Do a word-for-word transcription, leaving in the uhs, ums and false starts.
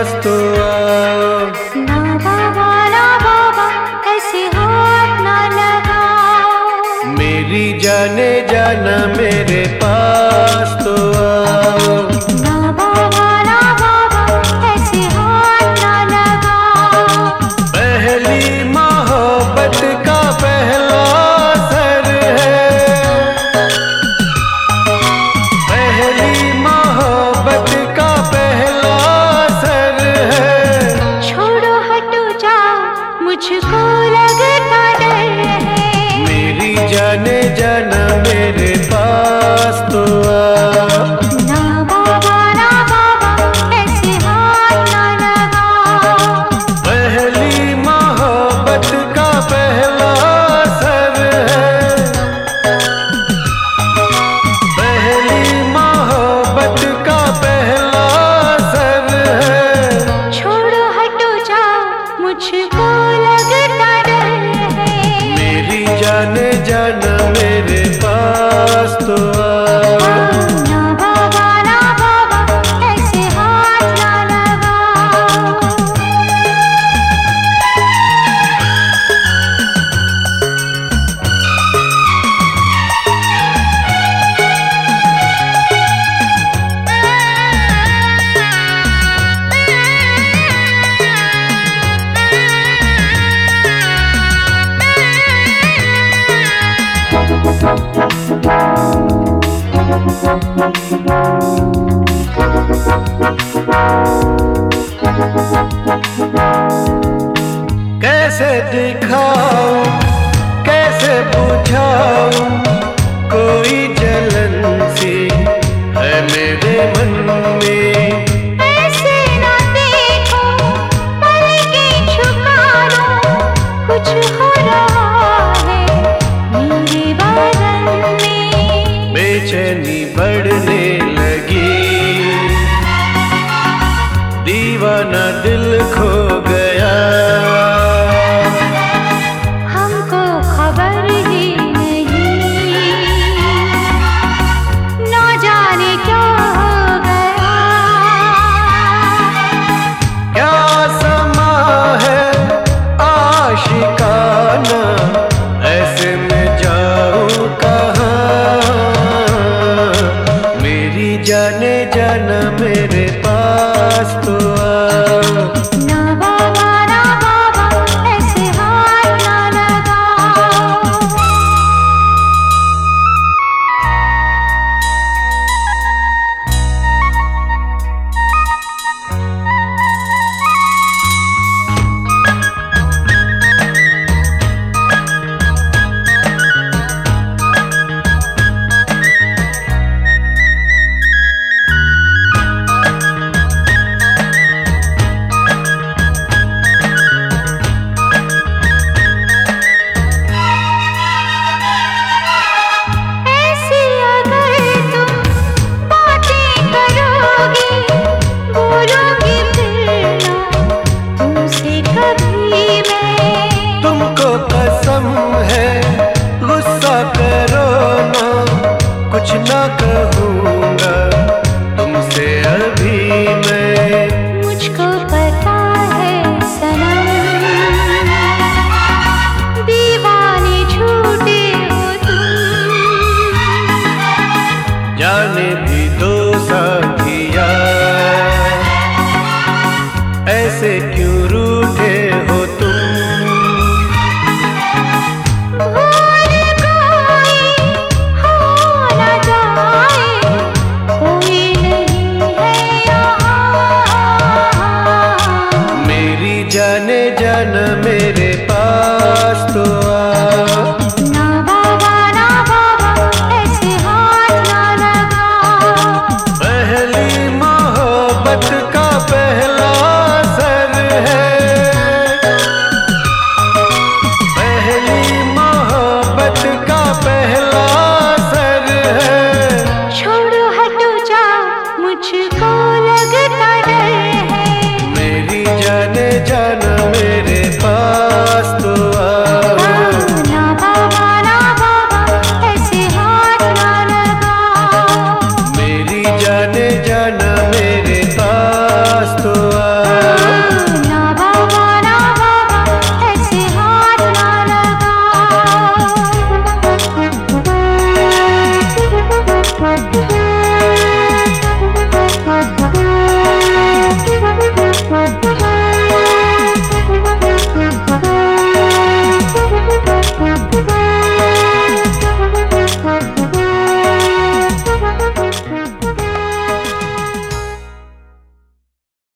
पास तो आओ। ना बाबा ना बाबा ऐसे हाथ ना लगाओ। मेरी जाने जाना मेरे पास तो आओ। ना बाबा ना बाबा ऐसे हाथ ना लगाओ। पहली मोहब्बत का पहला असर है, पहली मोहब्बत का पहला असर है। छोड़ो हटो जाओ मुझको लगता डर है। मेरी जाने जाना मेरे पास तो आओ। ना बाबा ना बाबा ऐसे हाथ ना लगाओ। पहली मोहब्बत का पहला असर है, पहली मोहब्बत का पहला असर है। छोड़ो हटो जाओ मुझको लगता डर है। मेरी जाने जाना मेरे पास तो आओ। ना बाबा ना बाबा ऐसे हाथ ना लगाओ। कैसे दिखाऊं कैसे बुझाऊं, कोई जलन सी है मेरे मन में। ऐसे ना देखो पलकें झुका लो, कुछ हो रहा है मेरे बदन में। बेचैनी बढ़ने लगी, दीवाना दिल खो गया। हमको खबर ही नहीं, ना जाने क्या हो गया। क्या समा है आशिकाना, ऐसे में जाऊं कहाँ। मेरी जाने जाना मेरे पास तो आओ। ना बाबा ना बाबा ऐसे हाथ ना लगाओ। ऐसी अगर तुम बातें करोगे, बोलोगे फिर ना तुमसे कभी मैं। तुमको कसम है गुस्सा करो ना, कुछ ना कहूँगा तुमसे अभी मैं। मुझको पता है सनम, दीवाने झूठे हो तुम। जाने भी दो साथिया, ऐसे क्यों रू